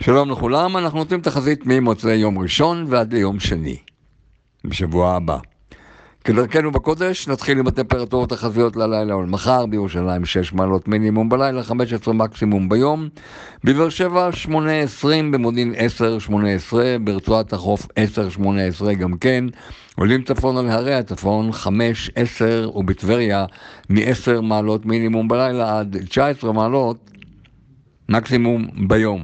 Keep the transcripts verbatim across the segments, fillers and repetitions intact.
שלום לכולם, אנחנו נותנים תחזית ממוצאי יום ראשון ועד ליום שני, בשבוע הבא. כדרכנו בקודש, נתחיל עם הטמפרטורות החזויות ללילה ולמחר. בירושלים שש מעלות מינימום בלילה, חמש עשרה מקסימום ביום. בבאר שבע שמונה עשרים, במודיעין עשר שמונה עשרה, ברצועת החוף עשר שמונה עשרה גם כן. עולים צפון על הרי הצפון חמש עשר, ובטבריה מ-עשר מעלות מינימום בלילה עד תשע עשרה מעלות מקסימום ביום.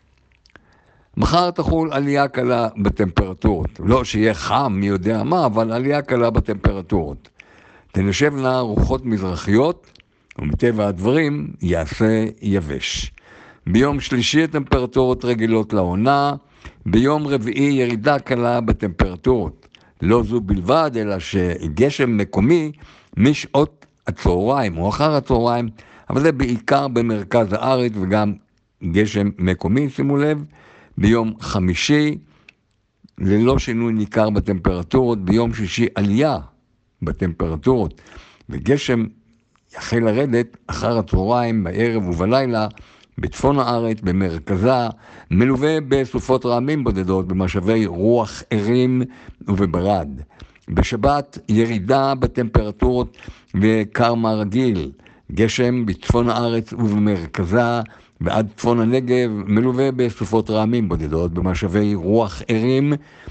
מחר תחול עלייה קלה בטמפרטורות. לא שיהיה חם, מי יודע מה, אבל עלייה קלה בטמפרטורות. תנשבנה רוחות מזרחיות, ומטבע הדברים יעשה יבש. ביום שלישי הטמפרטורות רגילות לעונה, ביום רביעי ירידה קלה בטמפרטורות. לא זו בלבד, אלא שגשם מקומי משעות הצהריים או אחר הצהריים, אבל זה בעיקר במרכז הארץ וגם גשם מקומי, שימו לב. ביום חמישי ללא שינוי ניכר בטמפרטורות, ביום שישי עלייה בטמפרטורות וגשם יחל לרדת אחר הצהריים, בערב ובלילה בצפון הארץ, במרכזה, מלווה בסופות רעמים בודדות, במשבי רוח ערים ובברד. בשבת ירידה בטמפרטורות וקר מהרגיל, גשם בצפון הארץ ובמרכזה ועד צפון הנגב, מלווה בסופות רעמים בודדות, במשבי רוח ערים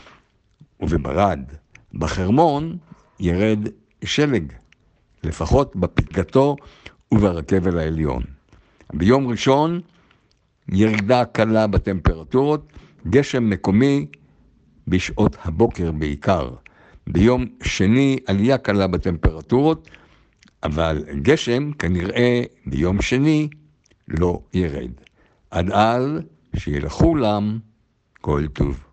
ובברד. בחרמון ירד שלג, לפחות בפתגתו וברכבל העליון. ביום ראשון ירידה קלה בטמפרטורות, גשם מקומי בשעות הבוקר בעיקר. ביום שני עלייה קלה בטמפרטורות, אבל גשם כנראה ביום שני לא ירד. עד אז שיהיה לכולם כל טוב.